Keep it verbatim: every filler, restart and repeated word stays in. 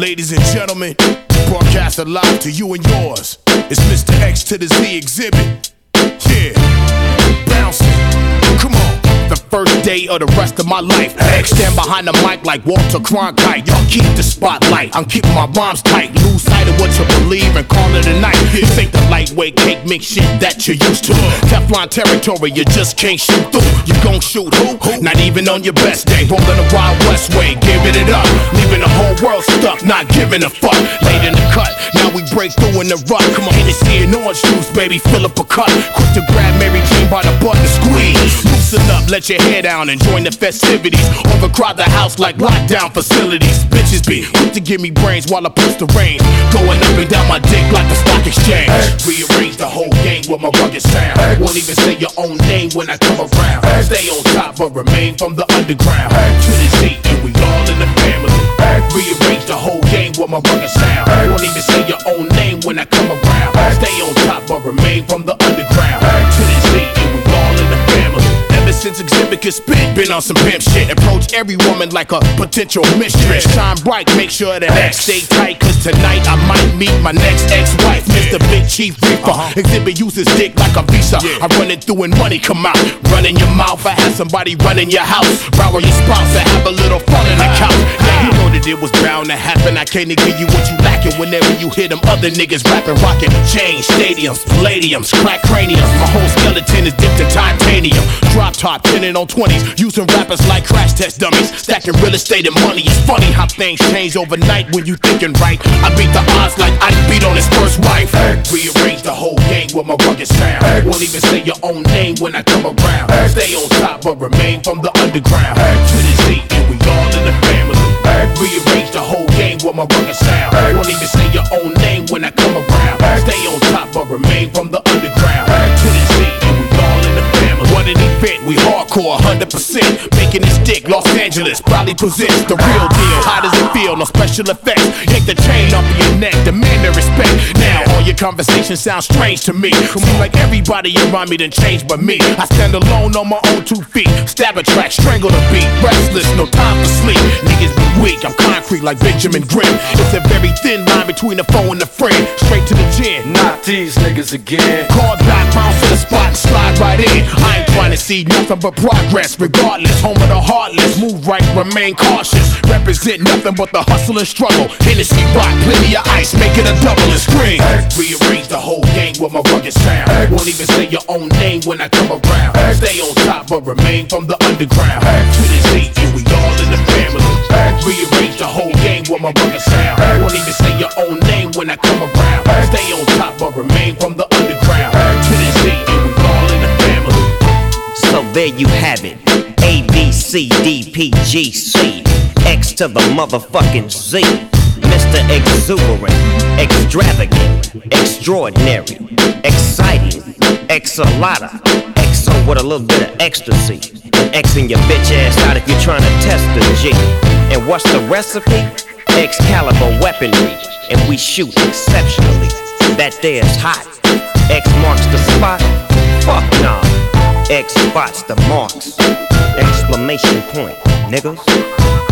Ladies and gentlemen, broadcast live to you and yours. It's Mister X to the Z exhibit. Yeah, bouncing. Come on. The first day of the rest of my life. X stand behind the mic like Walter Cronkite. Y'all keep the spotlight. I'm keeping my rhymes tight. Lose sight of what you believe and call it a night. This ain't the lightweight cake mix shit that you're used to. Teflon territory, you just can't shoot through. You gon' shoot who? Not even on your best day. Rolling the Wild West way, giving it up. Leaving the whole world stuck, not giving a fuck. Late in the cut, now we break through in the rut. Come on, Hennessy and orange juice, baby, fill up a cup. Quick to grab Mary Jane by the butt and squeeze. Loosen up, let your hair down and join the festivities. Overcrowd the house like lockdown facilities. Bitches be quick to give me brains while I push the reins. Going up and down my dick like the stock exchange. Rearrange the whole game with my rugged sound. Won't even say your own name when I come around. Stay on top but remain from the underground. To the Z and we all in the family. Rearrange the whole game with my rugged sound. Won't even say your own name when I come around. Stay on top but remain from the underground. To the Z and we all in the family. Since exhibit could spit, been on some pimp shit. Approach every woman like a potential mistress. Shine bright, make sure that X stay tight. Cause tonight I might meet my next ex-wife, Mister Big Chief Reaper. uh-huh. Exhibit uses dick like a visa. yeah. I run it through and money come out. Run in your mouth, I have somebody run in your house. Rower your spouse and have a little fun in the couch. Yeah, you know that it was bound to happen. I can't give you what you lacking whenever you hear them other niggas rapping, rocking. Chains, stadiums, palladiums, crack craniums. My whole skeleton is dipped in titanium. Drop top, pinning on twenties, using rappers like crash test dummies, stacking real estate and money. It's funny how things change overnight when you thinking right. I beat the odds like I beat on his first wife. Rearrange the whole game with my rugged sound. Won't even say your own name when I come around. Stay on top but remain from the underground. To the Z and we all in the family. Rearrange the whole game with my rugged sound. Won't even say your own name when I come around. Stay on top but remain from the underground. To the Z and we all in the family. What an event, we hardcore one hundred percent. Making this dick, Los Angeles probably presents the real deal. How does it feel? No special effects. Yank the chain off of your neck, demand the respect. Now all your conversations sound strange to me. Seem like everybody around me done changed but me. I stand alone on my own two feet. Stab a track, strangle the beat. Restless, no time for sleep. Niggas be weak, I'm concrete like Benjamin Grimm. It's a very thin line between the foe and the friend. Straight to the gin. Not these niggas again. Call back, bounce to the spot and slide right in. I ain't trying to see nothing but progress. Regardless, home of the heartless. Move right, remain cautious. Represent nothing but the hustle and struggle. Hennessy rock, plenty of ice, make it a double and scream. Rearrange the whole game with my rugged sound. Won't even say your own name when I come around. Stay on top but remain from the underground. To the Z and we all in the family. Rearrange the whole game with my rugged sound. Won't even say your own name when I come around. Stay on top but remain from the underground. To the Z and we all in the family. So there you have it. A, B, C, D, P, G, C. X to the motherfucking Z. Mister Exuberant, extravagant, extraordinary, exciting, X-a-lotta, X-o with a little bit of ecstasy. And Xing your bitch ass out if you're trying to test the G. And what's the recipe? Excalibur weaponry. And we shoot exceptionally. That there's hot. X marks the spot. Fuck nah. X spots the marks. Exclamation point, niggas.